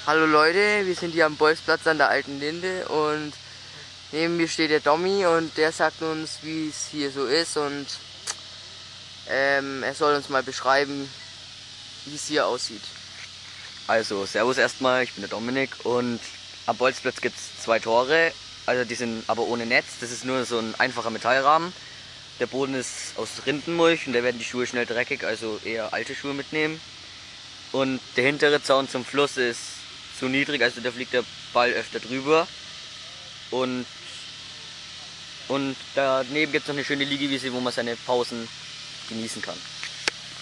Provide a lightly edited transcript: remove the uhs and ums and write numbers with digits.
Hallo Leute, wir sind hier am Bolzplatz an der Alten Linde und neben mir steht der Dommi und der sagt uns, wie es hier so ist und er soll uns mal beschreiben, wie es hier aussieht. Also, Servus erstmal, ich bin der Dominik und am Bolzplatz gibt es 2 Tore, also die sind aber ohne Netz, das ist nur so ein einfacher Metallrahmen. Der Boden ist aus Rindenmulch und da werden die Schuhe schnell dreckig, also eher alte Schuhe mitnehmen. Und der hintere Zaun zum Fluss ist zu niedrig, also da fliegt der Ball öfter drüber. Und, und daneben gibt es noch eine schöne Liegewiese, wo man seine Pausen genießen kann.